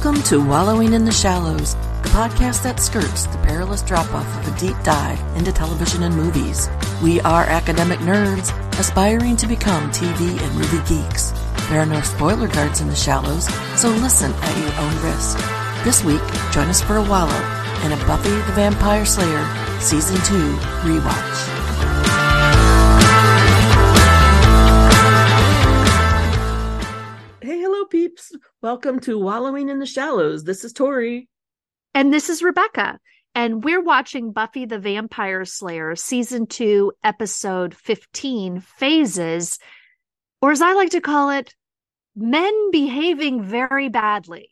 Welcome to Wallowing in the Shallows, the podcast that skirts the perilous drop-off of a deep dive into television and movies. We are academic nerds, aspiring to become TV and movie geeks. There are no spoiler guards in the shallows, so listen at your own risk. This week, join us for a wallow in a Buffy the Vampire Slayer Season 2 rewatch. Hey, hello peeps. Welcome to Wallowing in the Shallows. This is Tori. And this is Rebecca. And we're watching Buffy the Vampire Slayer Season 2, Episode 15, Phases, or as I like to call it, Men Behaving Very Badly.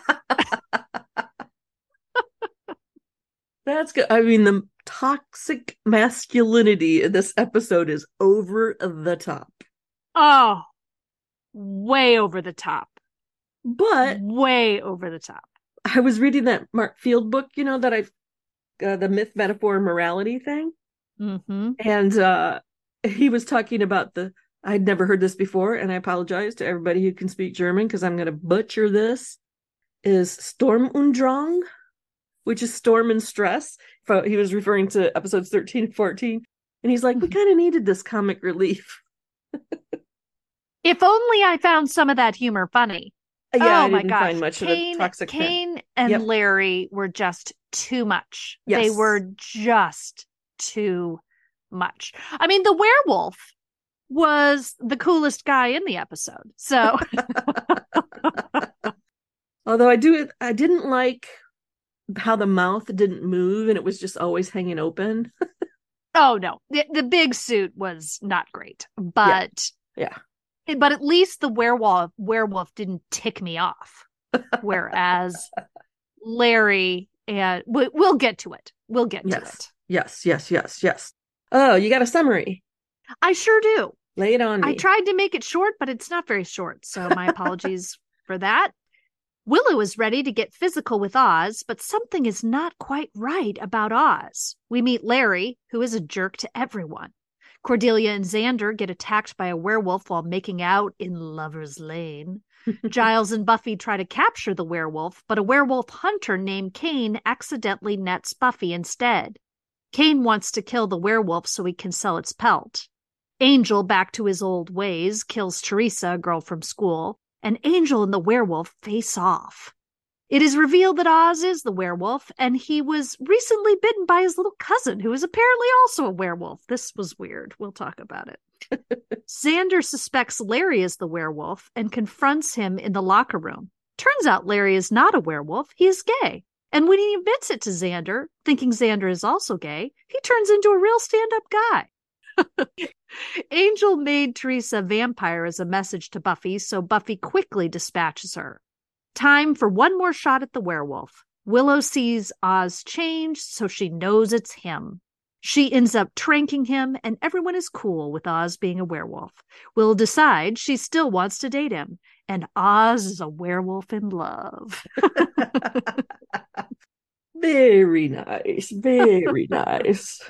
That's good. I mean, the toxic masculinity in this episode is over the top. Oh, way over the top. But way over the top. I was reading that Mark Field book, you know, that the myth, metaphor, and morality thing. Mm-hmm. And he was talking about I'd never heard this before, and I apologize to everybody who can speak German because I'm going to butcher this, is Sturm und Drang, which is storm and stress. He was referring to episodes 13 and 14. And he's like, we kind of needed this comic relief. If only I found some of that humor funny. Yeah, oh I my didn't gosh. find much of the toxic. Kane and Larry were just too much. Yes. They were just too much. I mean, the werewolf was the coolest guy in the episode. So, although I didn't like how the mouth didn't move and it was just always hanging open. Oh no, the big suit was not great, but yeah. But at least the werewolf didn't tick me off. Whereas Larry and we'll get to it. We'll get to it. Yes. Oh, you got a summary? I sure do. Lay it on me. I tried to make it short, but it's not very short. So my apologies for that. Willow is ready to get physical with Oz, but something is not quite right about Oz. We meet Larry, who is a jerk to everyone. Cordelia and Xander get attacked by a werewolf while making out in Lover's Lane. Giles and Buffy try to capture the werewolf, but a werewolf hunter named Kane accidentally nets Buffy instead. Kane wants to kill the werewolf so he can sell its pelt. Angel, back to his old ways, kills Teresa, a girl from school, and Angel and the werewolf face off. It is revealed that Oz is the werewolf, and he was recently bitten by his little cousin, who is apparently also a werewolf. This was weird. We'll talk about it. Xander suspects Larry is the werewolf and confronts him in the locker room. Turns out Larry is not a werewolf. He is gay. And when he admits it to Xander, thinking Xander is also gay, he turns into a real stand-up guy. Angel made Teresa a vampire as a message to Buffy, so Buffy quickly dispatches her. Time for one more shot at the werewolf. Willow sees Oz change, so she knows it's him. She ends up tranking him, and everyone is cool with Oz being a werewolf. Willow decides she still wants to date him, and Oz is a werewolf in love. Very nice. Very nice.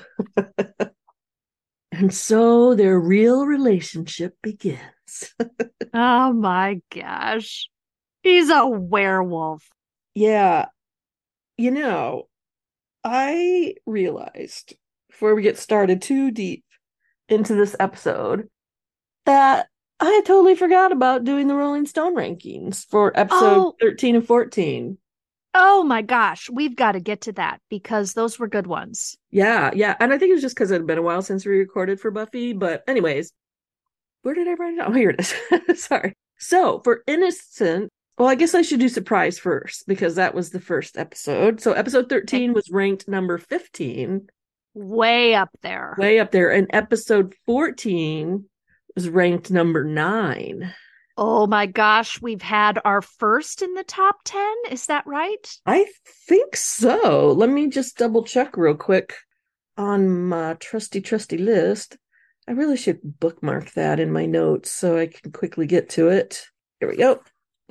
And so their real relationship begins. Oh my gosh. He's a werewolf. Yeah. You know, I realized before we get started too deep into this episode that I had totally forgot about doing the Rolling Stone rankings for episode 13 and 14. Oh my gosh, we've got to get to that because those were good ones. Yeah. And I think it was just because it had been a while since we recorded for Buffy. But anyways, where did I write it down? Oh, here it is. Sorry. So for Innocent, well, I guess I should do Surprise first because that was the first episode. So episode 13 was ranked number 15. Way up there. And episode 14 was ranked number 9. Oh my gosh, we've had our first in the top 10. Is that right? I think so. Let me just double check real quick on my trusty list. I really should bookmark that in my notes so I can quickly get to it. Here we go.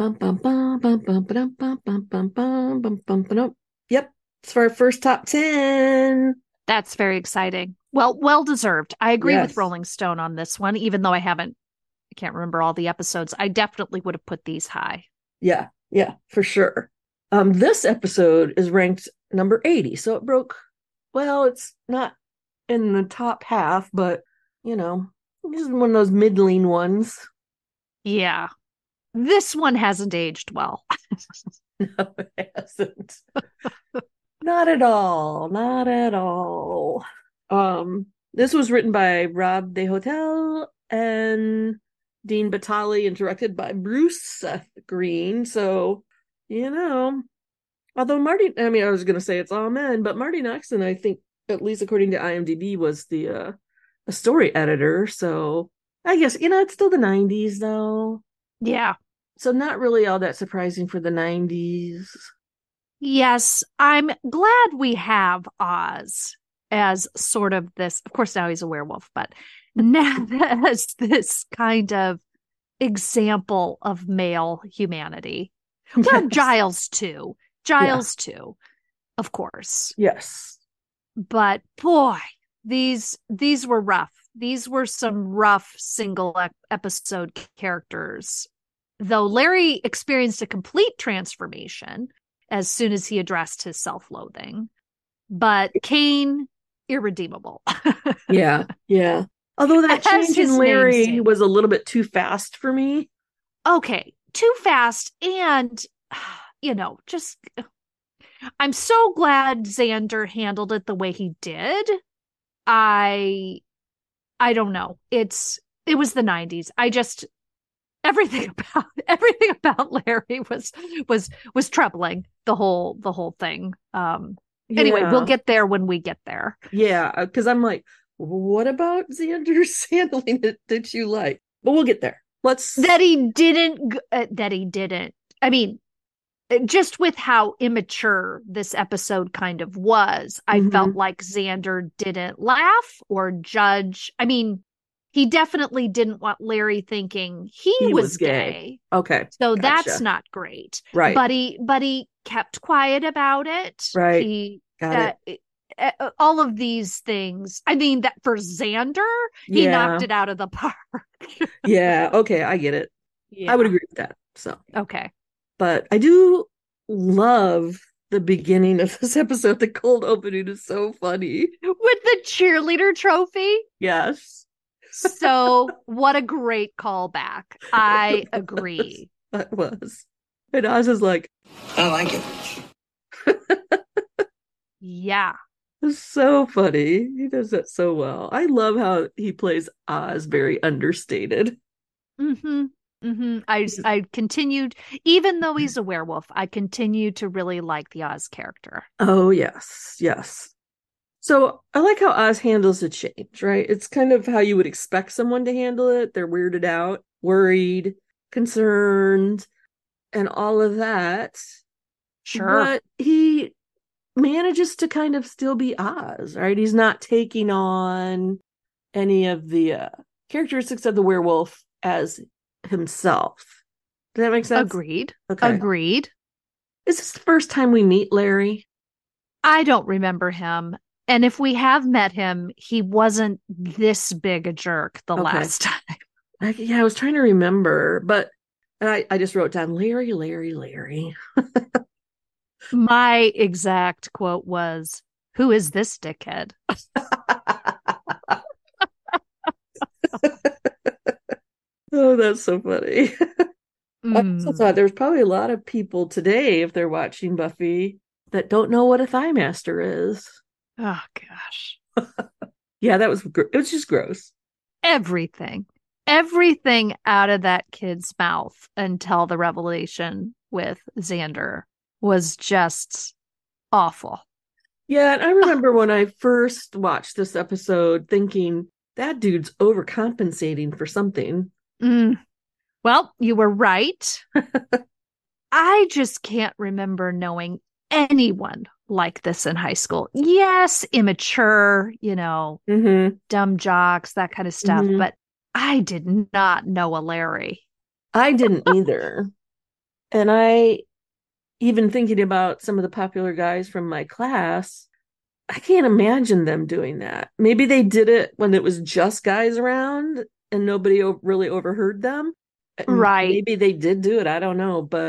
Yep, it's for our first top 10. That's very exciting. Well deserved. I agree with Rolling Stone on this one, even though I can't remember all the episodes. I definitely would have put these high. Yeah, for sure. This episode is ranked number 80, so it broke. Well, it's not in the top half, but you know, this is one of those middling ones. Yeah. This one hasn't aged well. No, it hasn't. Not at all. Not at all. This was written by Rob De Hotel and Dean Batali and directed by Bruce Seth Green. So, you know, although I mean, I was going to say it's all men, but Marty Noxon, I think, at least according to IMDb, was the a story editor. So I guess, it's still the 90s though. Yeah. So not really all that surprising for the 90s. Yes, I'm glad we have Oz as sort of this. Of course, now he's a werewolf, but now as this kind of example of male humanity. Well, Yes. Giles too. Giles too, of course. Yes. But boy, these were rough. These were some rough single episode characters. Though Larry experienced a complete transformation as soon as he addressed his self-loathing, but Kane, irredeemable. Yeah. Yeah. Although that As change his in Larry namesake. was a little bit too fast for me. Okay, too fast, and just I'm so glad Xander handled it the way he did. I don't know. It was the 90s. I just everything about Larry was troubling, the whole thing. Anyway, we'll Yeah. get there when we get there. Yeah. Because I'm like, what about Xander's handling it that you like? But we'll get there. That he didn't. I mean, just with how immature this episode kind of was, I felt like Xander didn't laugh or judge. I mean, he definitely didn't want Larry thinking he was gay. Okay. So Gotcha. that's not great. Right. But he kept quiet about it. Right. He Got it. all of these things. I mean, that for Xander, he knocked it out of the park. Yeah. Okay. I get it. Yeah. I would agree with that. So, Okay. but I do love the beginning of this episode. The cold opening is so funny. With the cheerleader trophy. Yes. So what a great callback. I agree. That was. And Oz is like, I like it. Yeah. it's so funny. He does that so well. I love how he plays Oz very understated. Mm-hmm. Mm-hmm. I continued, even though he's a werewolf, I continue to really like the Oz character. Oh, yes. Yes. So I like how Oz handles the change, right? It's kind of how you would expect someone to handle it. They're weirded out, worried, concerned, and all of that. Sure. But he manages to kind of still be Oz, right? He's not taking on any of the characteristics of the werewolf as himself. Does that make sense? Agreed. Okay. Agreed. Is this the first time we meet Larry? I don't remember him. And if we have met him, he wasn't this big a jerk the last time. I was trying to remember, but I just wrote down Larry, Larry, Larry. My exact quote was, "Who is this dickhead?" Oh, that's so funny. I also thought there's probably a lot of people today, if they're watching Buffy, that don't know what a thigh master is. Oh, gosh. Yeah, it was just gross. Everything out of that kid's mouth until the revelation with Xander was just awful. Yeah, and I remember when I first watched this episode thinking, that dude's overcompensating for something. Well, you were right. I just can't remember knowing anyone like this in high school. Yes, immature, dumb jocks, that kind of stuff. But I did not know a Larry. I didn't either. And even thinking about some of the popular guys from my class, I can't imagine them doing that. Maybe they did it when it was just guys around and nobody really overheard them. Right. Maybe they did do it. I don't know. But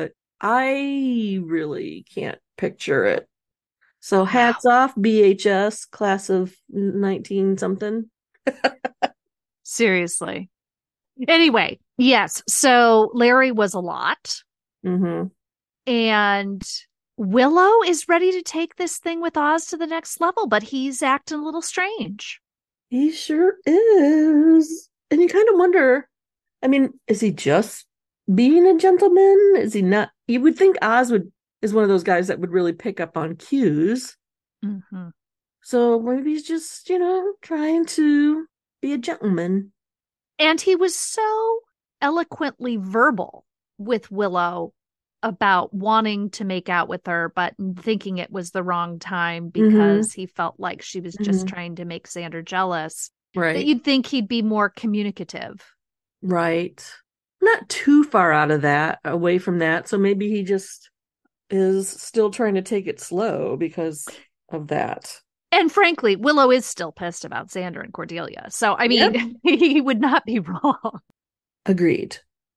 I really can't picture it. So hats off, BHS, class of 19 something. Seriously. Anyway, yes. So Larry was a lot. Mm-hmm. And Willow is ready to take this thing with Oz to the next level, but he's acting a little strange. He sure is. And you kind of wonder, I mean, is he just being a gentleman? Is he not? You would think is one of those guys that would really pick up on cues. Mm-hmm. So maybe he's just, trying to be a gentleman. And he was so eloquently verbal with Willow about wanting to make out with her, but thinking it was the wrong time because he felt like she was just trying to make Xander jealous. Right. That you'd think he'd be more communicative. Right. Not too far out of that, away from that. So maybe he just is still trying to take it slow because of that. And frankly, Willow is still pissed about Xander and Cordelia. So, I mean, he would not be wrong. Agreed.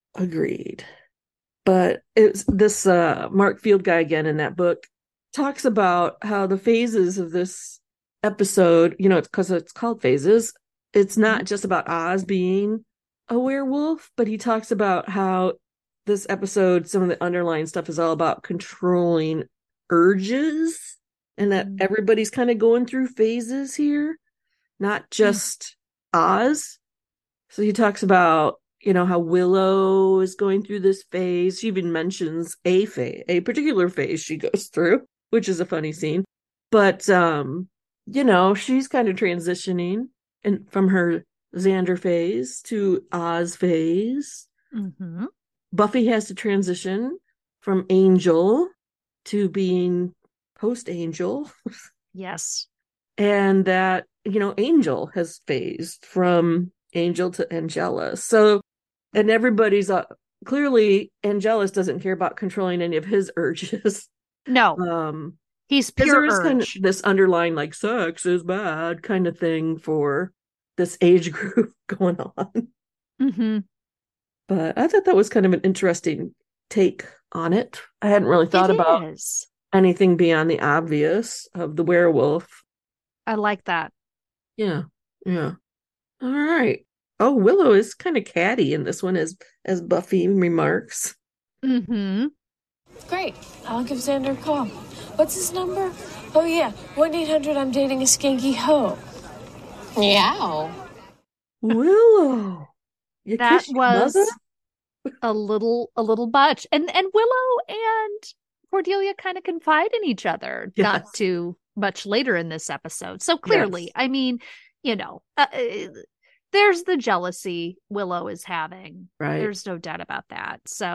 But it's this Mark Field guy again in that book talks about how the phases of this episode, it's because it's called Phases. It's not just about Oz being a werewolf, but he talks about how this episode, some of the underlying stuff is all about controlling urges and that everybody's kind of going through phases here, not just Oz. So he talks about, how Willow is going through this phase. She even mentions a particular phase she goes through, which is a funny scene. But, she's kind of transitioning from her Xander phase to Oz phase. Mm-hmm. Buffy has to transition from Angel to being post-Angel. Yes. And that, Angel has phased from Angel to Angelus. So, and everybody's clearly Angelus doesn't care about controlling any of his urges. No. He's pure urge. Kind of this underlying like sex is bad kind of thing for this age group going on. Mm-hmm. But I thought that was kind of an interesting take on it. I hadn't really thought about anything beyond the obvious of the werewolf. I like that. Yeah. All right. Oh, Willow is kind of catty in this one, as Buffy remarks. Mm-hmm. Great. I'll give Xander a call. What's his number? Oh, yeah. 1-800 I'm dating a skanky hoe. Meow. Willow. That was a little much. And Willow and Cordelia kind of confide in each other, not too much later in this episode. So clearly, I mean, there's the jealousy Willow is having. Right. There's no doubt about that. So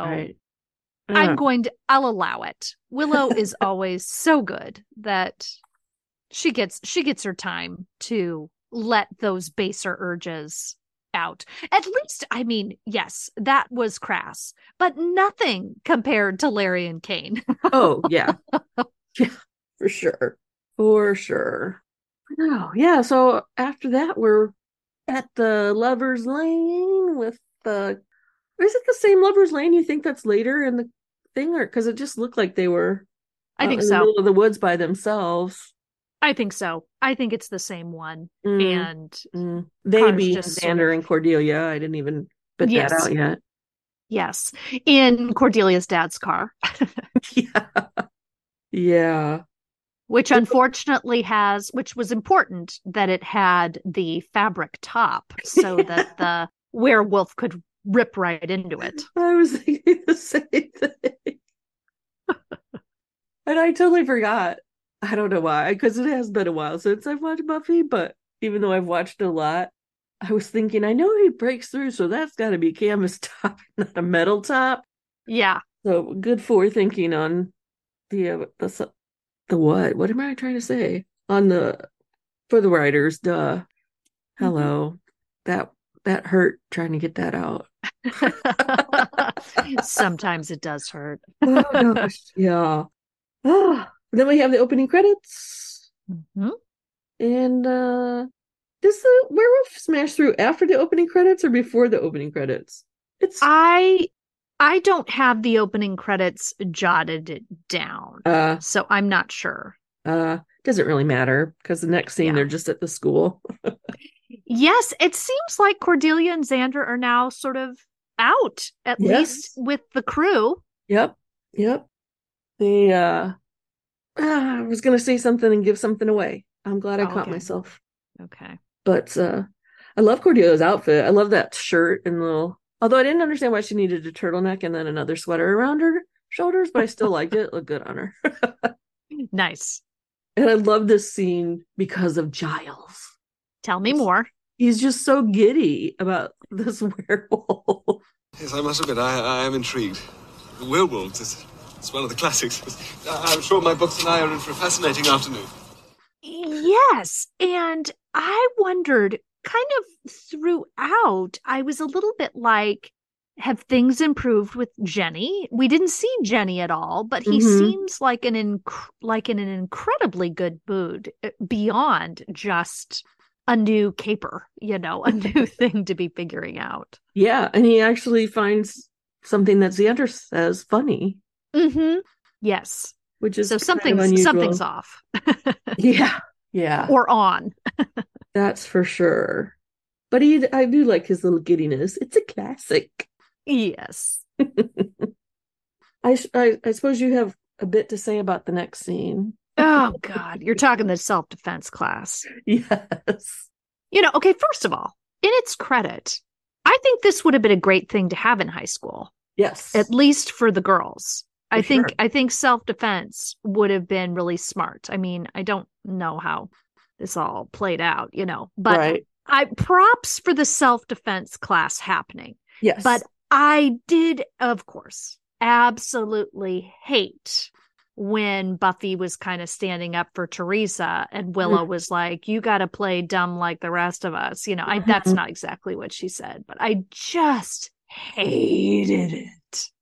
I'll allow it. Willow is always so good that she gets her time to let those baser urges out. At least, I mean, yes, that was crass, but nothing compared to Larry and Kane. Oh, yeah. Yeah, for sure. For sure. Oh, yeah. So after that, we're at the Lover's Lane with is it the same Lover's Lane? You think that's later in the thing, or because it just looked like they were I think in so. the middle of the woods by themselves. I think so. I think it's the same one. And they be Xander and Cordelia. I didn't even put that out yet. Yes. In Cordelia's dad's car. Yeah. Which unfortunately which was important that it had the fabric top so that the werewolf could rip right into it. I was thinking the same thing. And I totally forgot. I don't know why, because it has been a while since I've watched Buffy, but even though I've watched a lot, I was thinking, I know he breaks through, so that's got to be a canvas top, not a metal top. Yeah. So good forethinking on the what? What am I trying to say? For the writers, duh. Hello. That hurt trying to get that out. Sometimes it does hurt. Oh gosh, yeah. Then we have the opening credits. Mm-hmm. And does the werewolf smash through after the opening credits or before the opening credits? I I don't have the opening credits jotted down, so I'm not sure. Doesn't really matter because the next scene they're just at the school. Yes, it seems like Cordelia and Xander are now sort of out, at least with the crew. Yep. They I was gonna say something and give something away. I'm glad I caught myself. Okay. But I love Cordelia's outfit. I love that shirt and although I didn't understand why she needed a turtleneck and then another sweater around her shoulders, but I still liked it. It looked good on her. Nice. And I love this scene because of Giles. Tell me more. He's just so giddy about this werewolf. Yes, I must admit, I am intrigued. The werewolves, it's one of the classics. I'm sure my books and I are in for a fascinating afternoon. Yes, and I wondered kind of throughout, I was a little bit like, have things improved with Jenny? We didn't see Jenny at all, but he seems like in an incredibly good mood beyond just a new caper, a new thing to be figuring out. Yeah, and he actually finds something that Xander says funny. Mm-hmm. Yes. Which is so something's off. Yeah. Or on. That's for sure. But I do like his little giddiness. It's a classic. Yes. I suppose you have a bit to say about the next scene. Oh, God. You're talking the self-defense class. Yes. Okay, first of all, in its credit, I think this would have been a great thing to have in high school. Yes. At least for the girls. I think self-defense would have been really smart. I mean, I don't know how this all played out, but I props for the self-defense class happening. Yes. But I did, of course, absolutely hate when Buffy was kind of standing up for Teresa and Willow was like, you got to play dumb like the rest of us. That's not exactly what she said, but I just hated it.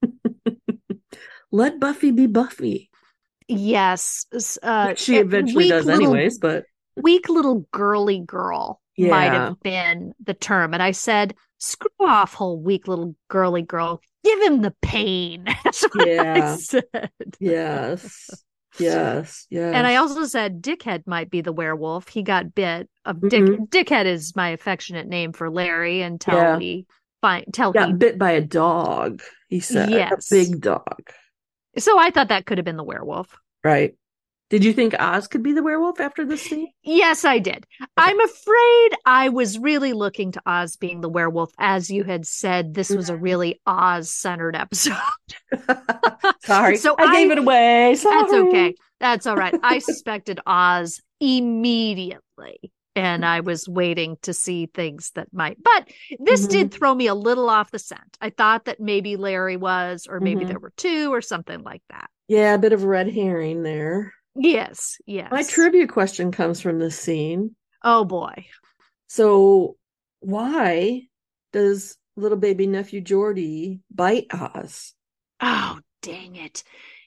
Let Buffy be Buffy. Yes. She eventually does anyways, but... Weak little girly girl might have been the term. And I said, screw off, whole weak little girly girl. Give him the pain. That's what I said. Yes. And I also said Dickhead might be the werewolf. He got bit. Dickhead is my affectionate name for Larry until he got bit by a dog. He said, a big dog. So I thought that could have been the werewolf. Right. Did you think Oz could be the werewolf after this scene? Yes, I did. Okay. I'm afraid I was really looking to Oz being the werewolf. As you had said, this was a really Oz-centered episode. Sorry. So I gave it away. Sorry. That's okay. That's all right. I suspected Oz immediately. And I was waiting to see things that might. But this did throw me a little off the scent. I thought that maybe Larry was, or maybe there were two or something like that. Yeah, a bit of a red herring there. Yes. My trivia question comes from this scene. Oh, boy. So why does little baby nephew Geordie bite Oz? Oh, dang it.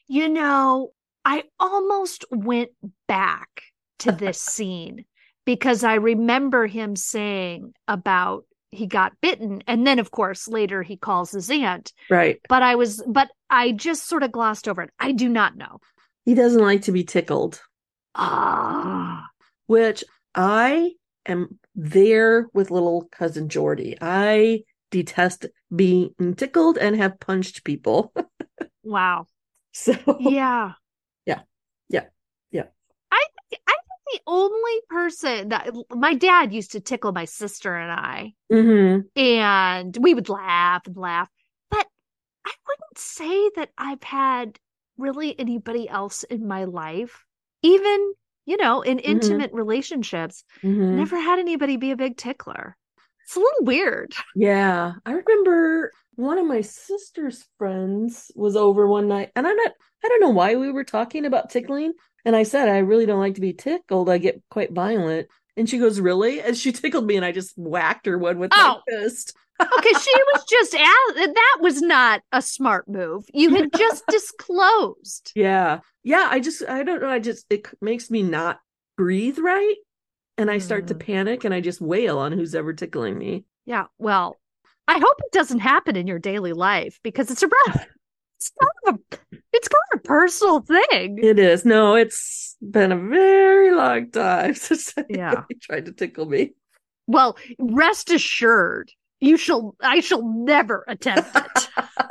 I almost went back to this scene because I remember him saying about he got bitten. And then, of course, later he calls his aunt. Right. But I just sort of glossed over it. I do not know. He doesn't like to be tickled. Which I am there with little cousin Geordie. I detest being tickled and have punched people. Wow. So yeah. I think the only person that my dad used to tickle my sister and I, and we would laugh and laugh, but I wouldn't say that I've had really anybody else in my life, even in intimate relationships, never had anybody be a big tickler. It's a little weird. Yeah, I remember one of my sister's friends was over one night, and I don't know why we were talking about tickling, and I said I really don't like to be tickled. I get quite violent, and she goes, "Really?" And she tickled me, and I just whacked her one with my fist. Okay, she was just that was not a smart move. You had just disclosed. Yeah. I don't know. It makes me not breathe right. And I start to panic and I just wail on who's ever tickling me. Yeah. Well, I hope it doesn't happen in your daily life because it's it's kind of a personal thing. It is. No, it's been a very long time since Yeah. anybody tried to tickle me. Well, rest assured, I shall never attempt it.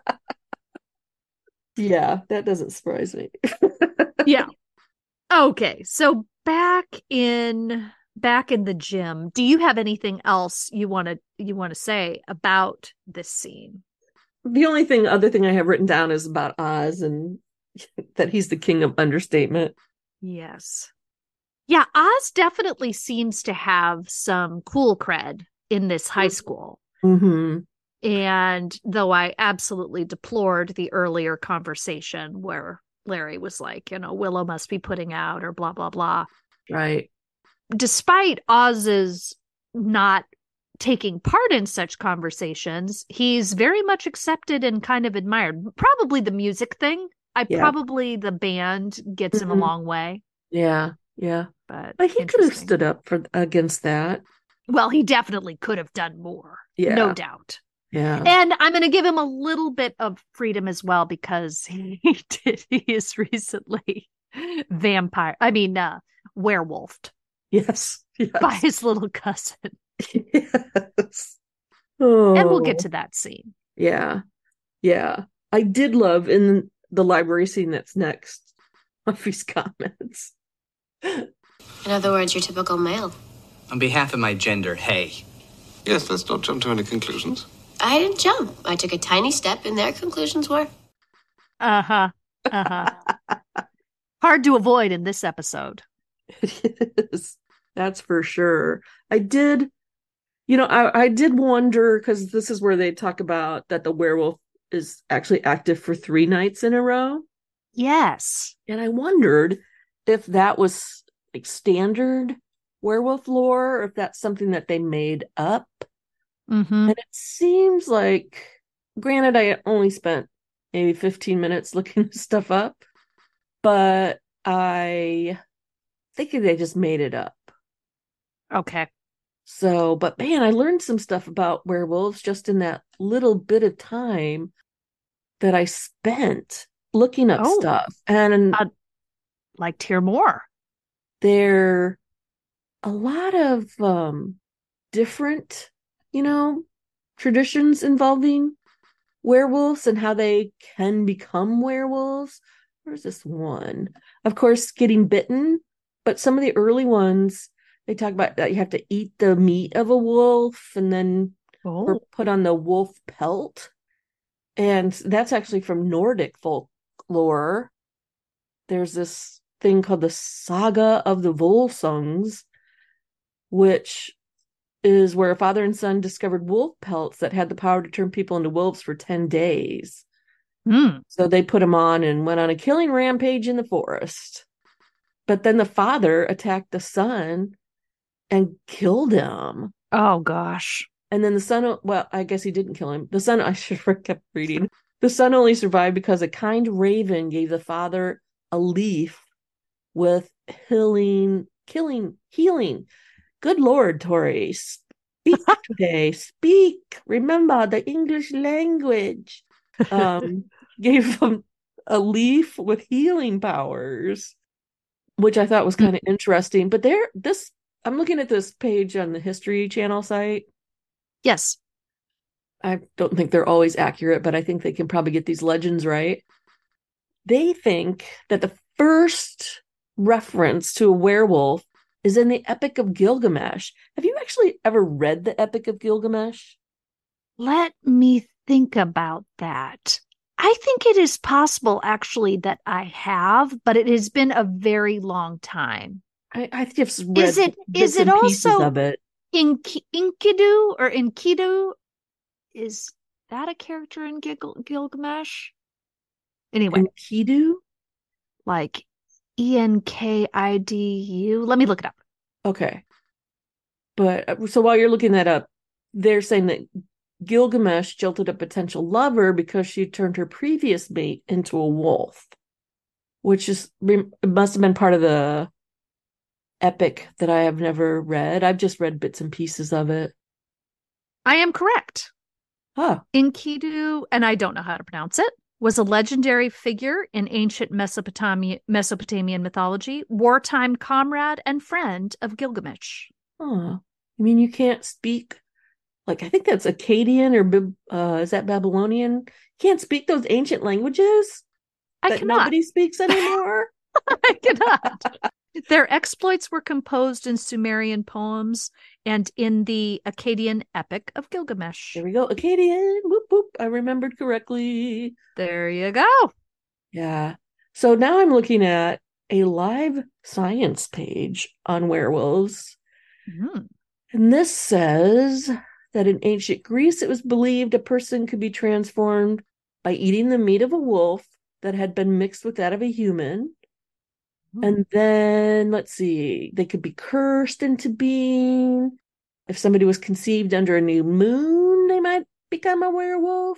Yeah, that doesn't surprise me. Yeah. Okay, so back in the gym, do you have anything else you want to say about this scene? The only other thing I have written down is about Oz and that he's the king of understatement. Yes. Yeah, Oz definitely seems to have some cool cred in this high school. Mm-hmm. And though I absolutely deplored the earlier conversation where Larry was like, Willow must be putting out or blah, blah, blah. Right. Despite Oz's not taking part in such conversations, he's very much accepted and kind of admired. Probably the music thing. Probably the band gets him a long way. Yeah, yeah. But he could have stood up against that. Well, he definitely could have done more. Yeah. No doubt. Yeah. And I'm going to give him a little bit of freedom as well because he is recently werewolfed. Yes. By his little cousin. Yes. Oh. And we'll get to that scene. Yeah. Yeah. I did love in the library scene that's next, Muffy's comments. In other words, your typical male. On behalf of my gender, hey. Yes, let's not jump to any conclusions. I didn't jump. I took a tiny step, and their conclusions were. Uh-huh. Hard to avoid in this episode. It is. That's for sure. I did wonder, because this is where they talk about that the werewolf is actually active for 3 nights in a row. Yes. And I wondered if that was like standard werewolf lore, or if that's something that they made up. Mm-hmm. And it seems like, granted, I only spent maybe 15 minutes looking this stuff up, but I think they just made it up. Okay. So, but man, I learned some stuff about werewolves just in that little bit of time that I spent looking up stuff. And like to hear more. There a lot of different, traditions involving werewolves and how they can become werewolves. Where's this one? Of course, getting bitten, but some of the early ones, they talk about that you have to eat the meat of a wolf and then or put on the wolf pelt. And that's actually from Nordic folklore. There's this thing called the Saga of the Volsungs, which is where a father and son discovered wolf pelts that had the power to turn people into wolves for 10 days. So they put them on and went on a killing rampage in the forest. But then the father attacked the son and killed him. Oh, gosh. And then the son, well, I guess he didn't kill him. The son, I should have kept reading. The son only survived because a kind raven gave the father a leaf with healing. Good Lord, Tori, speak today. Speak. Remember the English language. Gave him a leaf with healing powers, which I thought was kind of interesting. But I'm looking at this page on the History Channel site. Yes. I don't think they're always accurate, but I think they can probably get these legends right. They think that the first reference to a werewolf is in the Epic of Gilgamesh. Have you actually ever read the Epic of Gilgamesh? Let me think about that. I think it is possible, actually, that I have, but it has been a very long time. I just read is it also of it. Enkidu or Enkidu? Is that a character in Gilgamesh? Anyway. Enkidu? Like Enkidu? Let me look it up. Okay. But so while you're looking that up, they're saying that Gilgamesh jilted a potential lover because she turned her previous mate into a wolf, which it must have been part of the epic that I have never read. I've just read bits and pieces of it. I am correct. Huh. Enkidu, and I don't know how to pronounce it, was a legendary figure in ancient Mesopotamian mythology, wartime comrade and friend of Gilgamesh. Huh. I mean, you can't speak, like, I think that's Akkadian or is that Babylonian? Can't speak those ancient languages I that cannot. nobody speaks anymore? I cannot. Their exploits were composed in Sumerian poems and in the Akkadian epic of Gilgamesh. There we go. Akkadian. Whoop, whoop. I remembered correctly. There you go. Yeah. So now I'm looking at a live science page on werewolves. Mm. And this says that in ancient Greece, it was believed a person could be transformed by eating the meat of a wolf that had been mixed with that of a human. And then, let's see, they could be cursed into being. If somebody was conceived under a new moon, they might become a werewolf.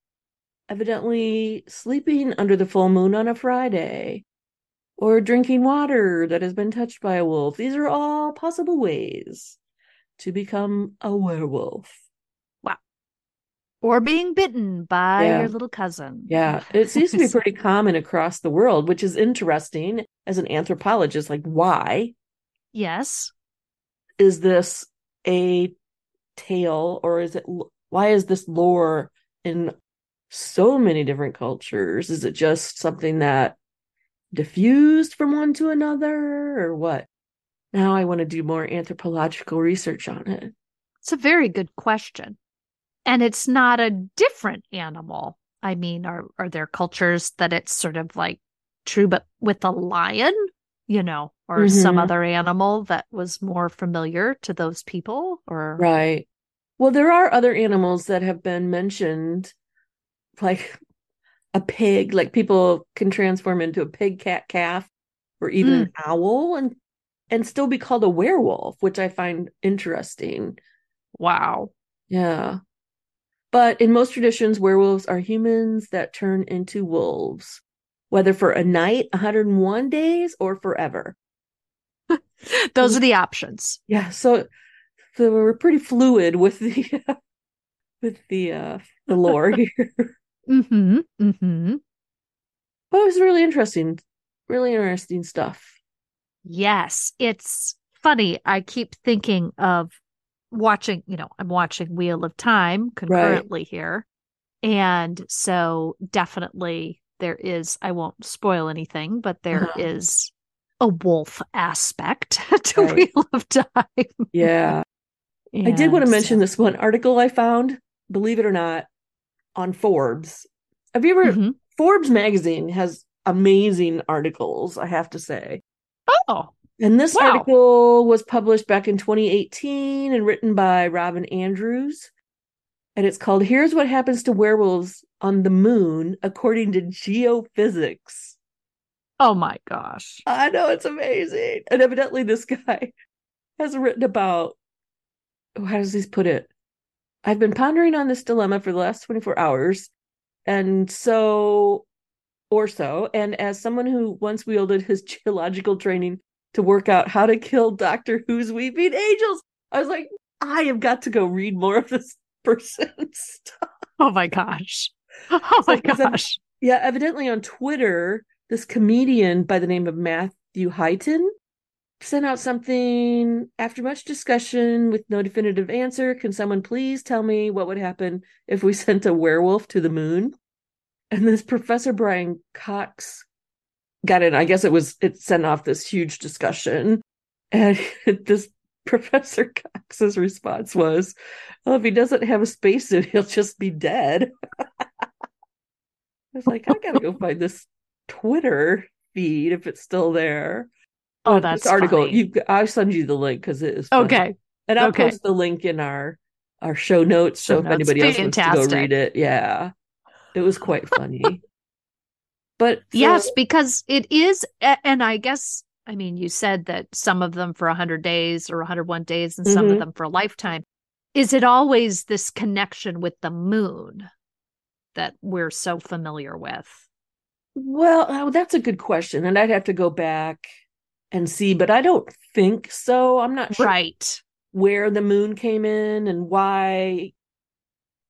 Evidently, sleeping under the full moon on a Friday, or drinking water that has been touched by a wolf. These are all possible ways to become a werewolf. Wow. Or being bitten by your little cousin. Yeah, it seems to be pretty common across the world, which is interesting as an anthropologist. Like, why? Yes. Is this a tale, or why is this lore in so many different cultures? Is it just something that diffused from one to another, or what? Now I want to do more anthropological research on it. It's a very good question. And it's not a different animal. I mean, are there cultures that it's sort of like true, but with a lion, or some other animal that was more familiar to those people? Or right. Well, there are other animals that have been mentioned, like a pig, like people can transform into a pig, cat, calf, or even an owl and still be called a werewolf, which I find interesting. Wow. Yeah. But in most traditions, werewolves are humans that turn into wolves, whether for a night, 101 days, or forever. Those are the options. Yeah. So we're pretty fluid with the lore here. But it was really interesting stuff. Yes, it's funny. I keep thinking of watching, I'm watching Wheel of Time concurrently here. And so definitely there is, I won't spoil anything, but there is a wolf aspect to Wheel of Time. Yeah. And I did want to mention this one article I found, believe it or not, on Forbes. Have you ever, Forbes magazine has amazing articles, I have to say. Oh. And this article was published back in 2018 and written by Robin Andrews. And it's called, Here's What Happens to Werewolves on the Moon According to Geophysics. Oh my gosh. I know, it's amazing. And evidently this guy has written about, how does he put it? I've been pondering on this dilemma for the last 24 hours. And as someone who once wielded his geological training to work out how to kill Doctor Who's weeping angels, I was like, I have got to go read more of this person's stuff. Oh my gosh. Oh my gosh. Yeah, evidently on Twitter, this comedian by the name of Matthew Heighton sent out something, after much discussion with no definitive answer, can someone please tell me what would happen if we sent a werewolf to the moon? And this Professor Brian Cox got in. I guess it sent off this huge discussion. And this Professor Cox's response was, well, if he doesn't have a spacesuit, he'll just be dead. I was like, I gotta go find this Twitter feed if it's still there. Oh, that's this article. funny. I'll send you the link because it is funny. Okay. And I'll post the link in our show notes. So if anybody else wants to go read it, yeah. It was quite funny. But yes, because it is, and I guess, I mean, you said that some of them for 100 days or 101 days and some of them for a lifetime. Is it always this connection with the moon that we're so familiar with? Well, that's a good question. And I'd have to go back and see, but I don't think so. I'm not sure right. where the moon came in and why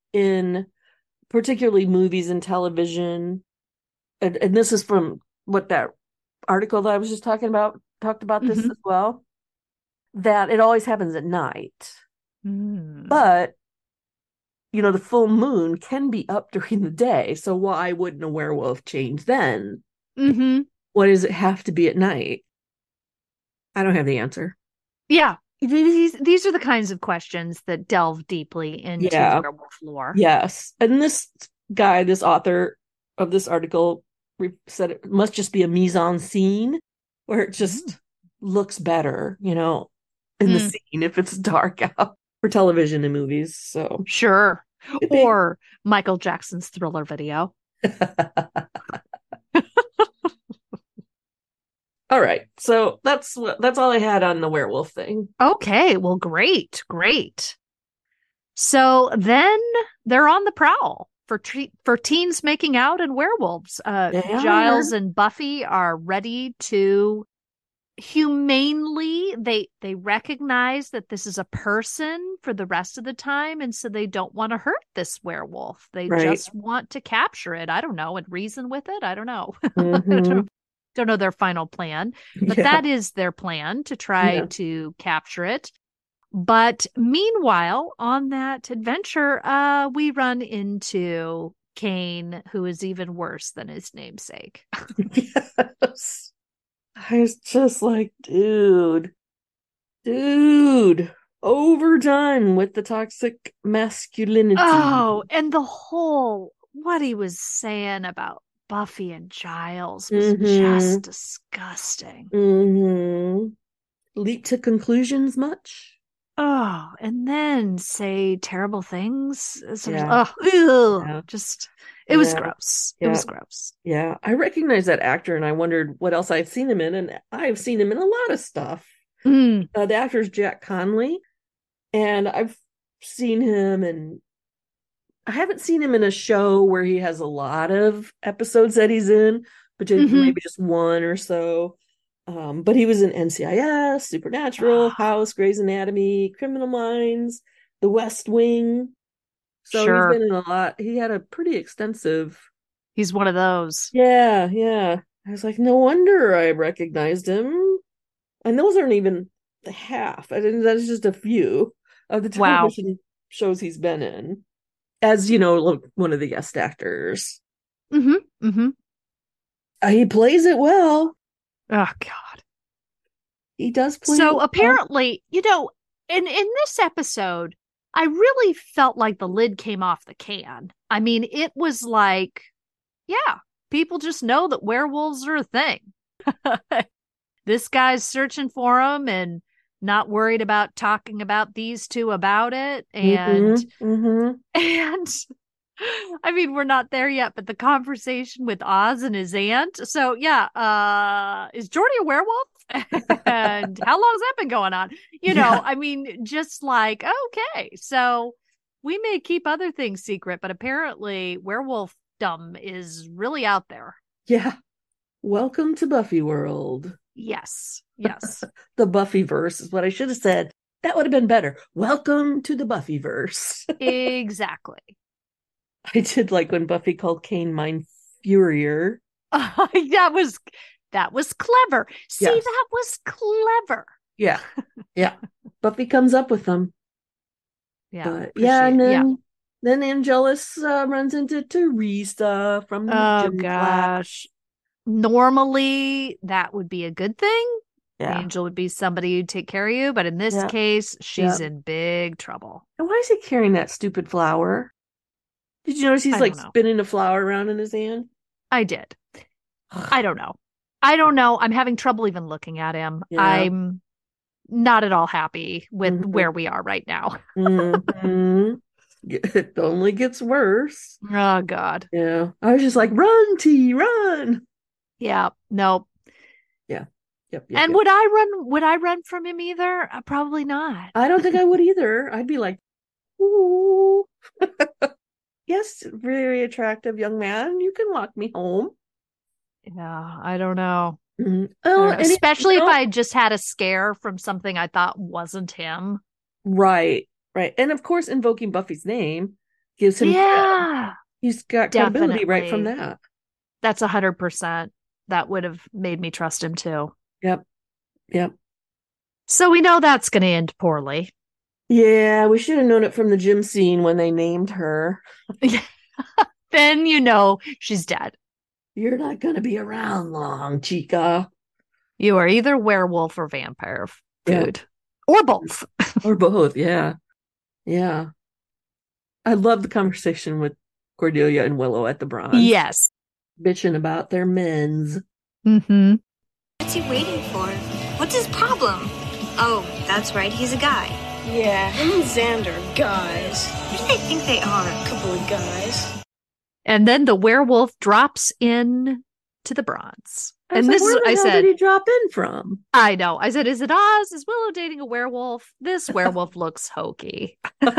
in particularly movies and television, and this is from what that article that I was just talking about talked about this as well, that it always happens at night. But the full moon can be up during the day, so why wouldn't a werewolf change then? Why does it have to be at night? I don't have the answer. Yeah. These are the kinds of questions that delve deeply into werewolf lore. Yes. And this guy, this author of this article, said it must just be a mise-en-scene where it just looks better, in the scene if it's dark out for television and movies. So sure. Or Michael Jackson's Thriller video. All right. So that's all I had on the werewolf thing. Okay. Well, great. So then they're on the prowl for teens making out and werewolves. Giles and Buffy are ready to humanely, they recognize that this is a person for the rest of the time, and so they don't want to hurt this werewolf. They just want to capture it. I don't know, and reason with it. I don't know. Don't know their final plan, but that is their plan, to try to capture it. But meanwhile, on that adventure, we run into Kane, who is even worse than his namesake. Yes. I was just like, dude, overdone with the toxic masculinity. Oh, and the whole, what he was saying about Buffy and Giles was just disgusting. Leap to conclusions much? Oh, and then say terrible things. It was gross. It was gross. Yeah, I recognize that actor, and I wondered what else I've seen him in, and I've seen him in a lot of stuff. The actor's Jack Conley, and I've seen him, and I haven't seen him in a show where he has a lot of episodes that he's in, but maybe just one or so. But he was in NCIS, Supernatural, House, Grey's Anatomy, Criminal Minds, The West Wing. So he's been in a lot. He had a pretty extensive. He's one of those. Yeah. I was like, no wonder I recognized him. And those aren't even the half. I think that's just a few of the television shows he's been in. As one of the guest actors. He plays it well. Oh God, he does play. So apparently, in this episode, I really felt like the lid came off the can. I mean, it was like, people just know that werewolves are a thing. This guy's searching for them and not worried about talking about these two about it. And I mean, we're not there yet, but the conversation with Oz and his aunt. So is Jordy a werewolf? And how long has that been going on? I mean, just like, okay, so we may keep other things secret, but apparently werewolfdom is really out there. Yeah. Welcome to Buffy world. Yes. The Buffyverse is what I should have said. That would have been better. Welcome to the Buffyverse. Exactly. I did like when Buffy called Kane Mind Furier. That was clever. See, that was clever. Yeah. Buffy comes up with them. Yeah. And then Angelus runs into Teresa from the gym class. Normally, that would be a good thing. Yeah. Angel would be somebody who'd take care of you, but in this case, she's in big trouble. And why is he carrying that stupid flower? Did you notice he's spinning a flower around in his hand? I did. I don't know. I'm having trouble even looking at him. Yeah. I'm not at all happy with where we are right now. It only gets worse. Oh, God. Yeah. I was just like, run, T, run. Yeah. Nope. Yeah. Yep. And would I run from him either? Probably not. I don't think I would either. I'd be like, ooh. Yes, very attractive young man. You can walk me home. Yeah, I don't know. Especially if I just had a scare from something I thought wasn't him. Right. And of course, invoking Buffy's name, gives him cred. Yeah, He's got credibility right from definitely. that. That's 100%. That would have made me trust him too. Yep. Yep. So we know that's going to end poorly. Yeah, we should have known it from the gym scene when they named her. Then you know she's dead. You're not going to be around long, Chica. You are either werewolf or vampire food. Yeah. Or both. Or both, yeah. Yeah. I love the conversation with Cordelia and Willow at the Bronze. Yes. Bitching about their men's. Mm-hmm. What's he waiting for? What's his problem? Oh, that's right, he's a guy. Yeah, him and Xander, guys. Who do they think they are? A couple of guys. And then the werewolf drops in to the Bronze. Where the hell did he drop in from? I know. I said, is it Oz? Is Willow dating a werewolf? This werewolf looks hokey.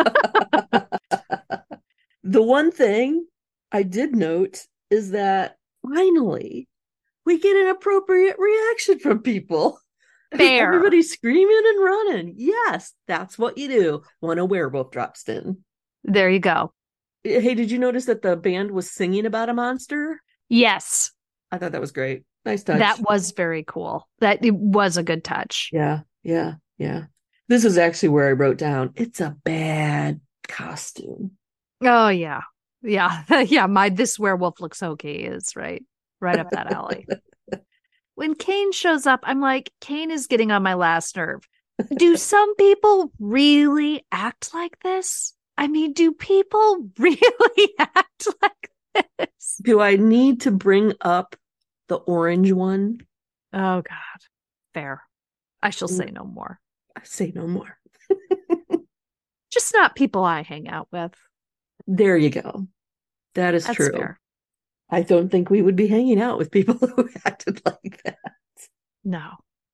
The one thing I did note is that finally we get an appropriate reaction from people. Fair. Everybody's screaming and running. Yes, that's what you do when a werewolf drops in. There you go. Hey, did you notice that the band was singing about a monster? Yes. I thought that was great. Nice touch. That was very cool. That it was a good touch. Yeah. This is actually where I wrote down, it's a bad costume. Oh, yeah. Yeah. Yeah. This werewolf looks hokey is right up that alley. When Kane shows up, I'm like, Kane is getting on my last nerve. Do some people really act like this? I mean, do people really act like this? Do I need to bring up the orange one? Oh, God. Fair. I shall say no more. I say no more. Just not people I hang out with. There you go. That's true. Fair. I don't think we would be hanging out with people who acted like that. No.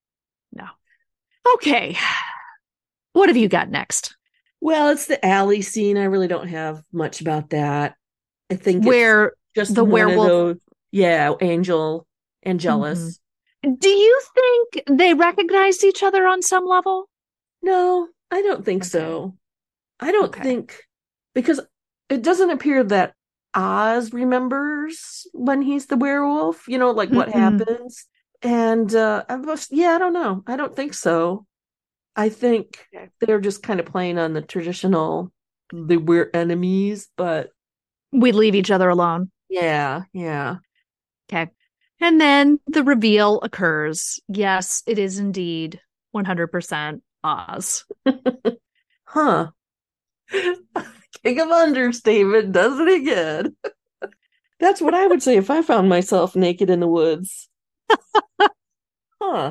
Okay. What have you got next? Well, it's the alley scene. I really don't have much about that. I think where it's just the one werewolf. of those, Angelus. Mm-hmm. Do you think they recognized each other on some level? No, I don't think so. I don't think, because it doesn't appear that Oz remembers when he's the werewolf, like what happens. And I don't know. I don't think so. I think they're just kind of playing on the traditional, we're enemies, but we leave each other alone. Yeah. Okay. And then the reveal occurs. Yes, it is indeed 100% Oz. Huh. King of understatement does it again. That's what I would say if I found myself naked in the woods. Huh.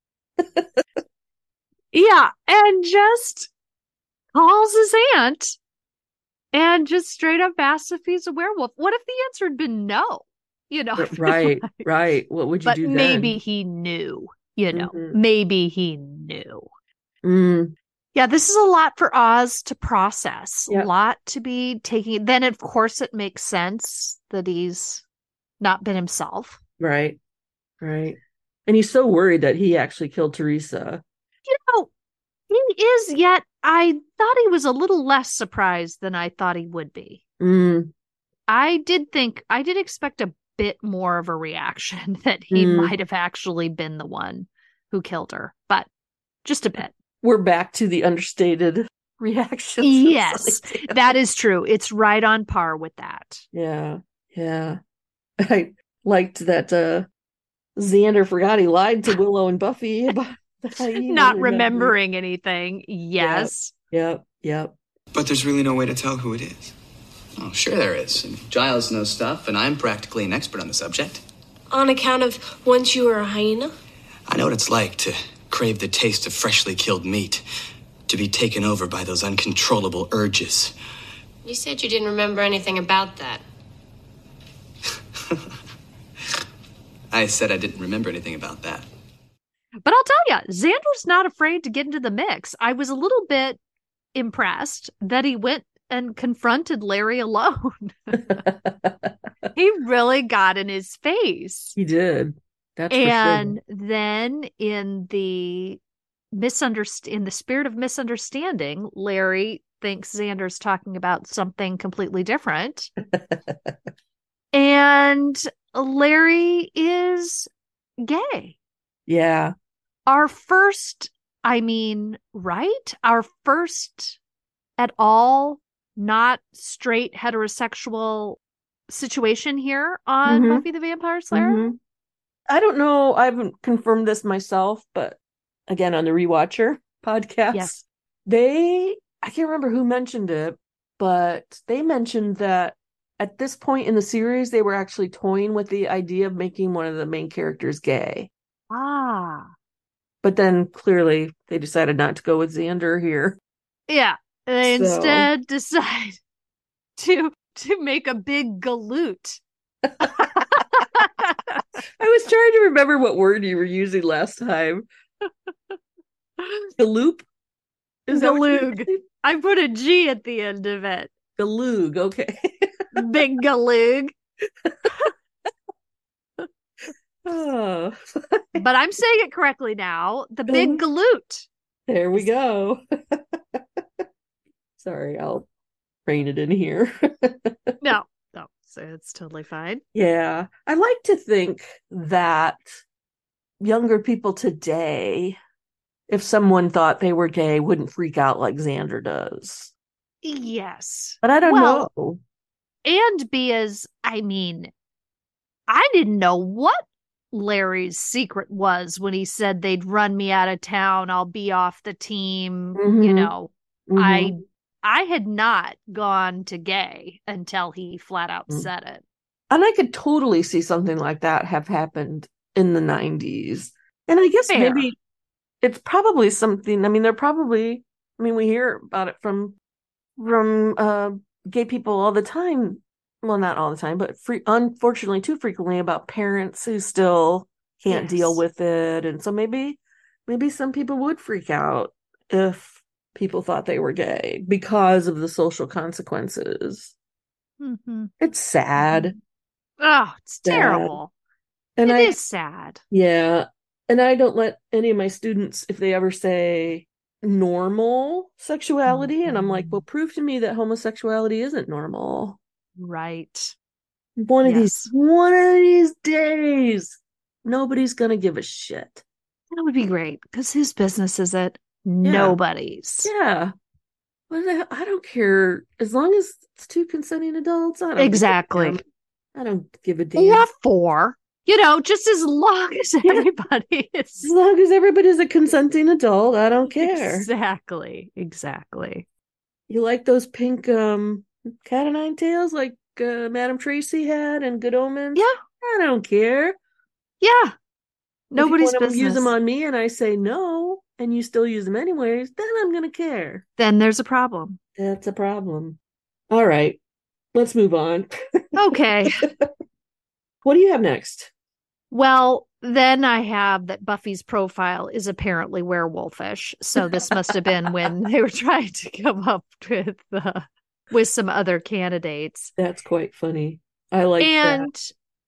Yeah, and just calls his aunt and just straight up asks if he's a werewolf. What if the answer had been no? Right. What would you do then? But maybe he knew, maybe he knew. Mm. Yeah, this is a lot for Oz to process. Yep. A lot to be taking. Then, of course, it makes sense that he's not been himself. Right. And he's so worried that he actually killed Teresa. He is, yet I thought he was a little less surprised than I thought he would be. I did expect a bit more of a reaction that he might have actually been the one who killed her, but just a bit. We're back to the understated reactions. Yes, that is true. It's right on par with that. Yeah. I liked that Xander forgot he lied to Willow and Buffy about not remembering anything. Yes. Yep. But there's really no way to tell who it is. Oh, sure there is. And Giles knows stuff, and I'm practically an expert on the subject. On account of once you were a hyena? I know what it's like to crave the taste of freshly killed meat, to be taken over by those uncontrollable urges. You said you didn't remember anything about that. I said I didn't remember anything about that. But I'll tell you, Xander's not afraid to get into the mix. I was a little bit impressed that he went and confronted Larry alone. He really got in his face. He did. That's and for sure. Then in the spirit of misunderstanding, Larry thinks Xander's talking about something completely different. And Larry is gay. Yeah. Our first, right? Our first at all not straight heterosexual situation here on Buffy the Vampire Slayer. I don't know. I haven't confirmed this myself, but again, on the Rewatcher podcast, Yes. I can't remember who mentioned it, but they mentioned that at this point in the series, they were actually toying with the idea of making one of the main characters gay. Ah. But then clearly they decided not to go with Xander here. Yeah. They So- instead decide to make a big galoot. I was trying to remember what word you were using last time. Galoop? Is that what you're Galoog. saying? I put a G at the end of it. Galoog, okay. Big galoog. Oh, But I'm saying it correctly now. The big galoot. there we go. Sorry, I'll rein it in here. No, so it's totally fine. Yeah, I like to think that younger people today, if someone thought they were gay, wouldn't freak out like Xander does. Yes. But I don't Well, know. And I didn't know what Larry's secret was when he said they'd run me out of town. I'll be off the team. I had not gone to gay until he flat out said it. And I could totally see something like that have happened in the 90s. And I guess Fair. maybe it's probably something, we hear about it from gay people all the time. Well, not all the time, but unfortunately too frequently, about parents who still can't deal with it. And so maybe some people would freak out if people thought they were gay because of the social consequences. Mm-hmm. It's sad. Oh, it's Sad. terrible. And It is sad. Yeah. And I don't let any of my students, if they ever say normal sexuality, and I'm like, well, prove to me that homosexuality isn't normal. Right. One of these days, nobody's gonna give a shit. That would be great, because whose business is it? Nobody's. Yeah. I don't care. As long as it's two consenting adults, I don't Exactly. give a damn. I don't give a damn. Or four. Just as long as everybody is. As long as everybody's a consenting adult, I don't care. Exactly. You like those pink cat o' nine tails like Madame Tracy had and Good Omens? Yeah. I don't care. Yeah. Nobody's if you want business. to use them on me and I say no, and you still use them anyways, then I'm going to care. Then there's a problem. That's a problem. All right. Let's move on. Okay. What do you have next? Well, then I have that Buffy's profile is apparently werewolfish. So this must have been when they were trying to come up with some other candidates. That's quite funny. I like that. And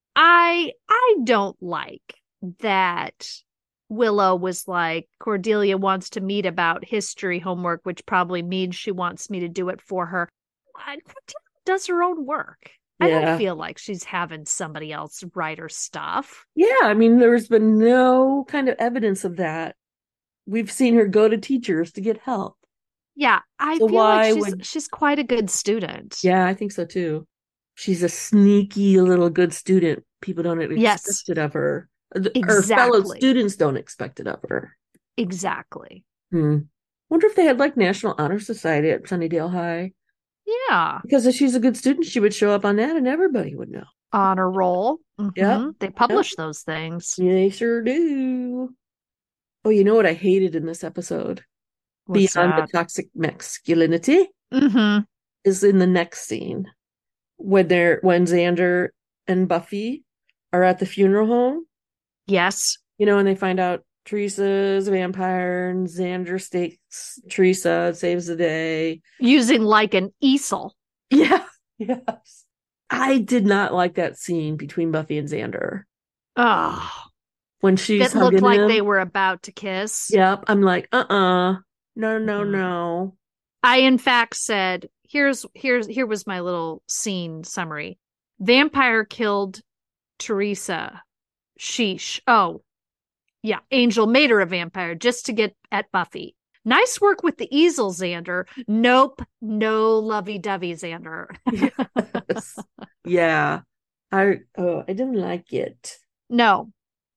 I don't like that Willow was like, Cordelia wants to meet about history homework, which probably means she wants me to do it for her. Cordelia does her own work. I don't feel like she's having somebody else write her stuff. Yeah, there's been no kind of evidence of that. We've seen her go to teachers to get help. Yeah, I feel like she's quite a good student. Yeah, I think so too. She's a sneaky little good student. People don't expect it of her. Exactly. Her fellow students don't expect it of her. Exactly. Wonder if they had like National Honor Society at Sunnydale High. Yeah. Because if she's a good student, she would show up on that and everybody would know. Honor roll. Mm-hmm. Yep. They publish those things. They sure do. Oh, you know what I hated in this episode? What's Beyond that? the toxic masculinity is in the next scene when Xander and Buffy are at the funeral home. Yes. And they find out Teresa's a vampire and Xander stakes Teresa, saves the day. Using like an easel. Yeah. Yes. I did not like that scene between Buffy and Xander. Oh. When she's It looked like him. they were about to kiss. Yep. I'm like, no. I in fact said, here was my little scene summary. Vampire killed Teresa. Sheesh. Oh, yeah. Angel made her a vampire just to get at Buffy. Nice work with the easel, Xander. Nope. No lovey-dovey, Xander. Yes. Yeah. I didn't like it. No.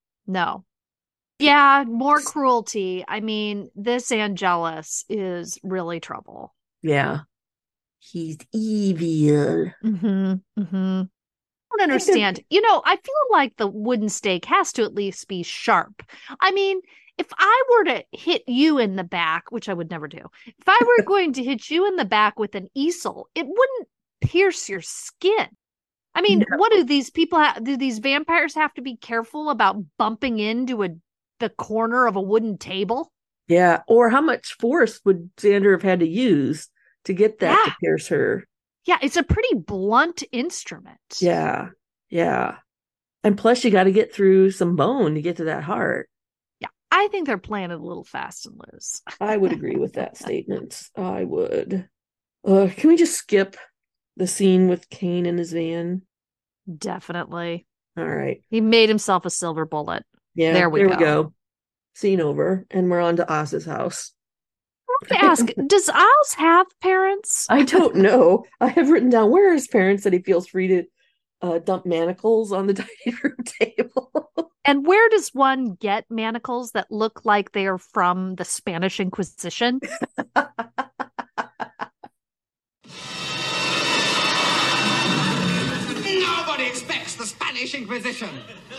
Yeah, more cruelty. I mean, this Angelus is really trouble. Yeah. He's evil. I don't understand. I feel like the wooden stake has to at least be sharp. I mean, if I were to hit you in the back, which I would never do, if I were going to hit you in the back with an easel, it wouldn't pierce your skin. I mean, what do these people do these vampires have to be careful about bumping into the corner of a wooden table? Yeah. Or how much force would Xander have had to use to get that to pierce her? Yeah, it's a pretty blunt instrument. Yeah. And plus you got to get through some bone to get to that heart. Yeah. I think they're playing it a little fast and loose. I would agree with that statement. I would. Can we just skip the scene with Kane in his van? Definitely. All right. He made himself a silver bullet. Yeah. There we go. Scene over. And we're on to Oz's house. I have to ask, does Oz have parents? I don't know. I have written down where are his parents that he feels free to dump manacles on the dining room table. And where does one get manacles that look like they are from the Spanish Inquisition? Nobody expects the Spanish Inquisition.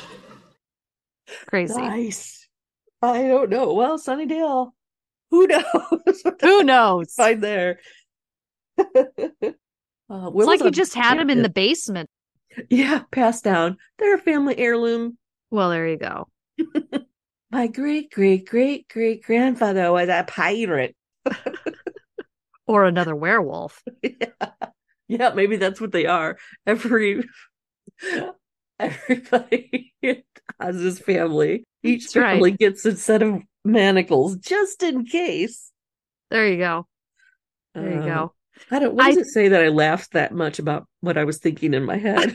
Crazy. Nice. I don't know. Well, Sunnydale. Who knows? Who knows? Right there. It's like you just had him in the basement. Yeah, passed down. They're a family heirloom. Well, there you go. My great-great-great-great-grandfather was a pirate. Or another werewolf. Yeah, maybe that's what they are. Everybody has his family. Each family gets a set of manacles just in case. There you go. There you go. What does it say that I laughed that much about what I was thinking in my head?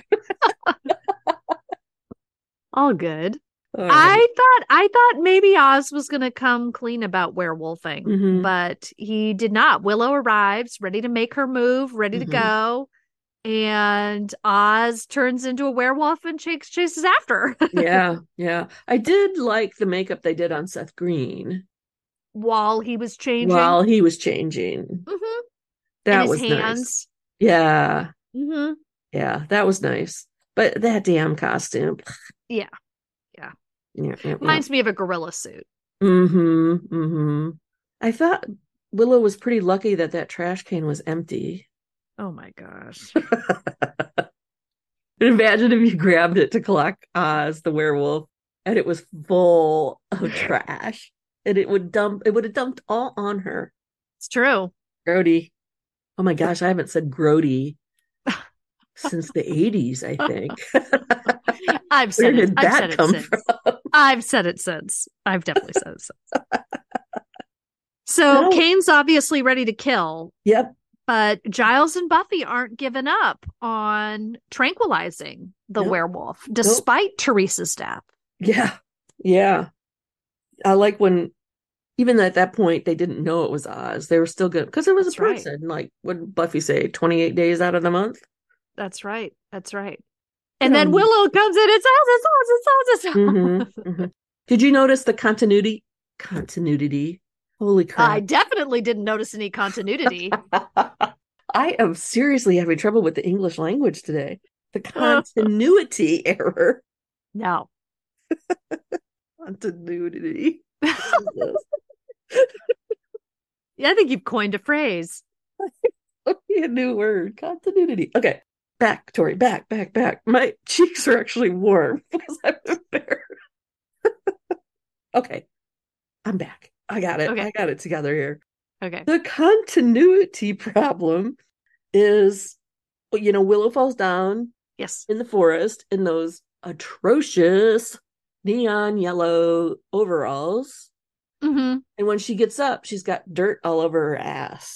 All good. All right. I thought maybe Oz was going to come clean about werewolfing, but he did not. Willow arrives, ready to make her move, ready to go, and Oz turns into a werewolf and chases after her. Yeah. I did like the makeup they did on Seth Green while he was changing. That was nice. Hands. Yeah. Mm-hmm. Yeah, that was nice. But that damn costume. Yeah. Yeah. Reminds me of a gorilla suit. I thought Willow was pretty lucky that trash can was empty. Oh my gosh. Imagine if you grabbed it to collect Oz the werewolf and it was full of trash. And it would have dumped all on her. It's true. Grody. Oh my gosh, I haven't said Grody since the 80s, I think. I've said it. Where did that come from? I've said it since. I've definitely said it since. So Kane's obviously ready to kill. Yep. But Giles and Buffy aren't giving up on tranquilizing the werewolf, despite Teresa's death. Yeah. I like when, even at that point, they didn't know it was Oz. They were still good because it was a person. Right. Like, what did Buffy say? 28 days out of the month? That's right. And then Willow comes in. It's Oz. Did you notice the continuity? Holy crap. I definitely didn't notice any continuity. I am seriously having trouble with the English language today. The continuity error. No. Continuity. Yeah, I think you've coined a phrase. A new word. Continuity. Okay. Back, Tori. Back. My cheeks are actually warm because I'm embarrassed. Okay. I'm back. I got it. Okay. I got it together here. Okay. The continuity problem is, Willow falls down. Yes. In the forest in those atrocious neon yellow overalls. Mm-hmm. And when she gets up, she's got dirt all over her ass.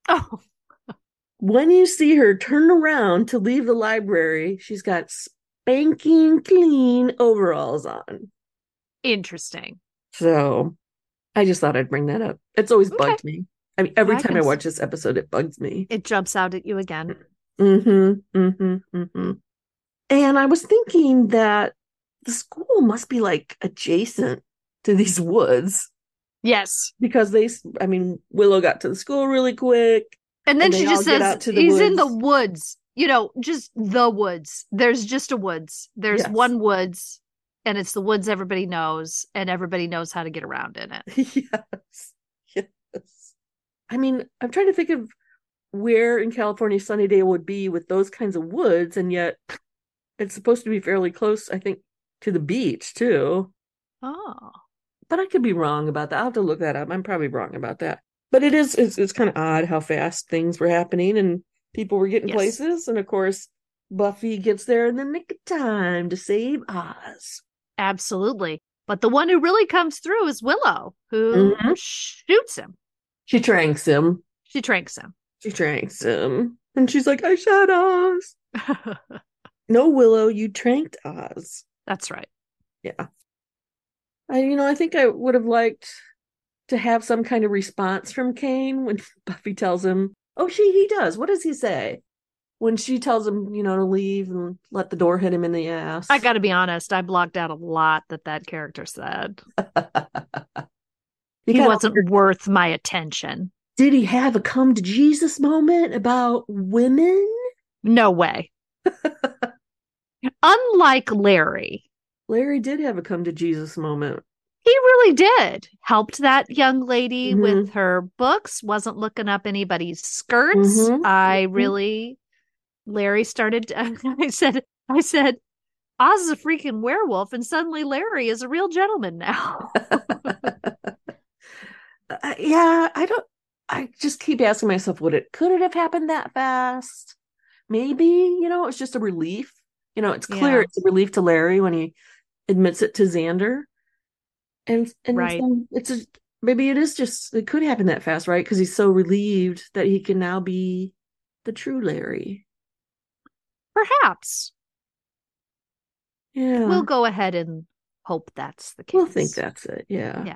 Oh, When you see her turn around to leave the library, she's got spanking clean overalls on. interesting. So I just thought I'd bring that up. It's always Okay. bugged me. I mean, every Yeah, I time can I s- watch this episode, it bugs me. It jumps out at you again. Mm-hmm. And I was thinking that the school must be like adjacent to these woods Yes. because I mean, Willow got to the school really quick. And then And she they all just get says, out to the he's in the woods. woods. You know, just the woods. There's just a woods. There's Yes. one woods, and it's the woods everybody knows, and everybody knows how to get around in it. Yes. I mean, I'm trying to think of where in California Sunnydale would be with those kinds of woods, and yet it's supposed to be fairly close, I think, to the beach too. Oh. But I could be wrong about that. I'll have to look that up. I'm probably wrong about that. But it's kind of odd how fast things were happening and people were getting Yes. places. And of course, Buffy gets there in the nick of time to save Oz. Absolutely. But the one who really comes through is Willow, who shoots him. She tranks him. She tranks him. And she's like, I shot Oz. No, Willow, you tranked Oz. That's right. Yeah. I think I would have liked to have some kind of response from Kane when Buffy tells him, he does. What does he say? When she tells him, to leave and let the door hit him in the ass. I got to be honest. I blocked out a lot that character said. He wasn't worth my attention. Did he have a come to Jesus moment about women? No way. Unlike Larry. Larry did have a come to Jesus moment. He really did. Helped that young lady with her books, wasn't looking up anybody's skirts. Larry started, I said, Oz is a freaking werewolf, and suddenly Larry is a real gentleman now. I just keep asking myself, could it have happened that fast? Maybe, it's just a relief. It's clear it's a relief to Larry when he admits it to Xander. And right. So maybe it could happen that fast, right? Because he's so relieved that he can now be the true Larry. Perhaps. Yeah. We'll go ahead and hope that's the case. We'll think that's it. Yeah.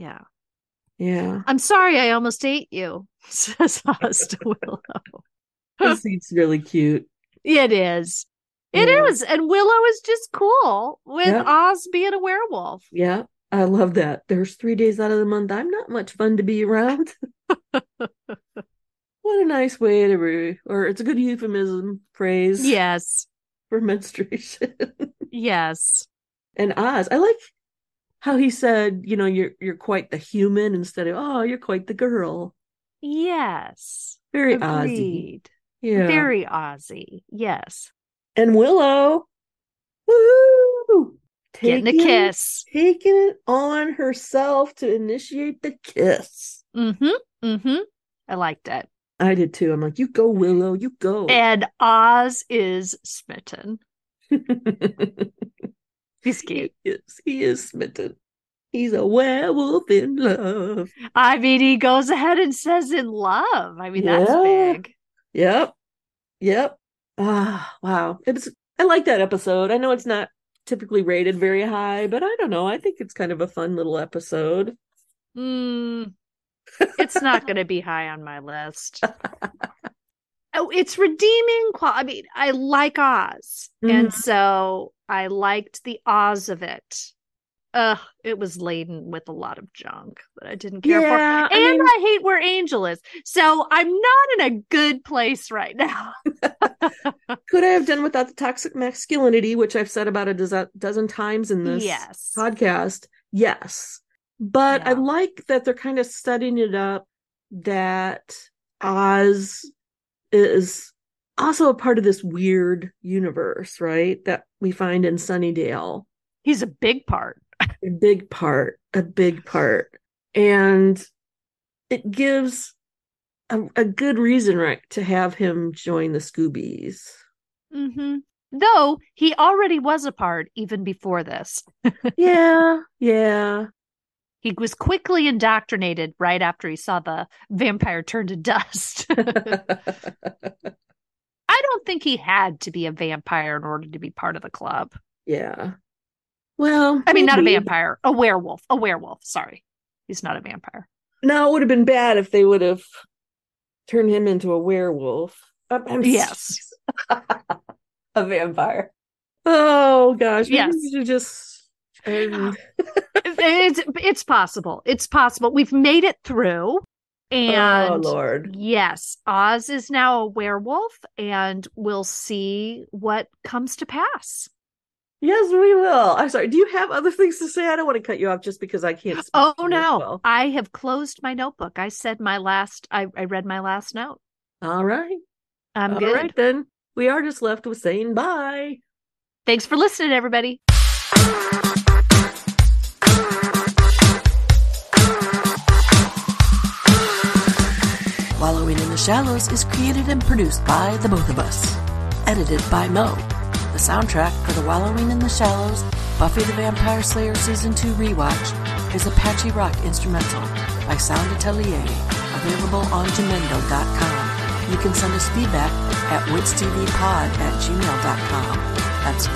I'm sorry I almost ate you, says Oz to Willow. This scene's really cute. It is. It is. And Willow is just cool with Oz being a werewolf. Yeah. I love that. There's 3 days out of the month. I'm not much fun to be around. What a nice way or it's a good euphemism phrase. Yes. For menstruation. Yes. And Oz, I like how he said, you're quite the human instead of, you're quite the girl. Yes. Very Agreed. Ozzy. Yeah. Very Ozzy. Yes. And Willow, woohoo! Getting a kiss. Taking it on herself to initiate the kiss. I liked it. I did too. I'm like, you go, Willow, you go. And Oz is smitten. He's cute. He is smitten. He's a werewolf in love. I mean, he goes ahead and says in love. I mean, that's big. Yep. Ah, wow. I like that episode. I know it's not typically rated very high, but I don't know. I think it's kind of a fun little episode. It's not going to be high on my list. It's redeeming. I mean, I like Oz. And so I liked the Oz of it. It was laden with a lot of junk that I didn't care for. And I hate where Angel is. So I'm not in a good place right now. Could I have done without the toxic masculinity, which I've said about a dozen times in this podcast? Yes. But I like that they're kind of setting it up that Oz is also a part of this weird universe, right? That we find in Sunnydale. He's a big part. A big part. And it gives a good reason, right, to have him join the Scoobies. Though he already was a part even before this. Yeah. He was quickly indoctrinated right after he saw the vampire turn to dust. I don't think he had to be a vampire in order to be part of the club. Yeah. Well, I mean, not a vampire, a werewolf. A werewolf. Sorry. He's not a vampire. No, it would have been bad if they would have turned him into a werewolf. Yes. A vampire. Oh, gosh. Maybe Yes. we should just end. It's possible. It's possible. We've made it through. And oh, Lord. Yes, Oz is now a werewolf, and we'll see what comes to pass. Yes, we will. I'm sorry. Do you have other things to say? I don't want to cut you off just because I can't speak. Oh, no. Well. I have closed my notebook. I said I read my last note. All right. I'm All good. right, then. We are just left with saying bye. Thanks for listening, everybody. Wallowing in the Shallows is created and produced by the both of us. Edited by Mo. The soundtrack for the Wallowing in the Shallows Buffy the Vampire Slayer Season 2 rewatch is Apache Rock Instrumental by Sound Atelier, available on Jamendo.com. You can send us feedback at witstvpod@gmail.com. That's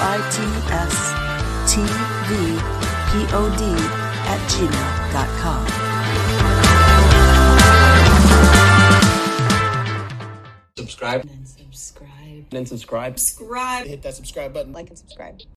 witstvpod@gmail.com. Subscribe. And subscribe. And subscribe. Subscribe. Hit that subscribe button. Like and subscribe.